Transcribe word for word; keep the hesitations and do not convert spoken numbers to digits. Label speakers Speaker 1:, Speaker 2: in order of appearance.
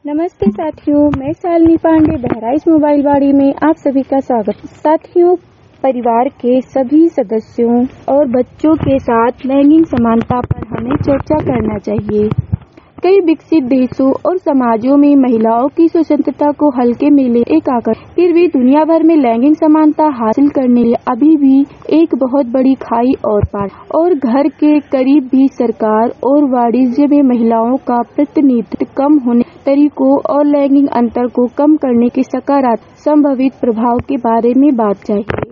Speaker 1: नमस्ते साथियों, मैं शालिनी पांडे बहराइच मोबाइल बाड़ी में आप सभी का स्वागत। साथियों, परिवार के सभी सदस्यों और बच्चों के साथ लैंगिक समानता पर हमें चर्चा करना चाहिए। कई विकसित देशों और समाजों में महिलाओं की स्वतंत्रता को हल्के में ले एक आकर फिर भी दुनिया भर में लैंगिक समानता हासिल करने के लिए अभी भी एक बहुत बड़ी खाई और पार और घर के करीब भी सरकार और वाणिज्य में महिलाओं का प्रतिनिधित्व कम होने तरीकों और लैंगिक अंतर को कम करने के सकारात्मक संभावित प्रभाव के बारे में बात चाहिए।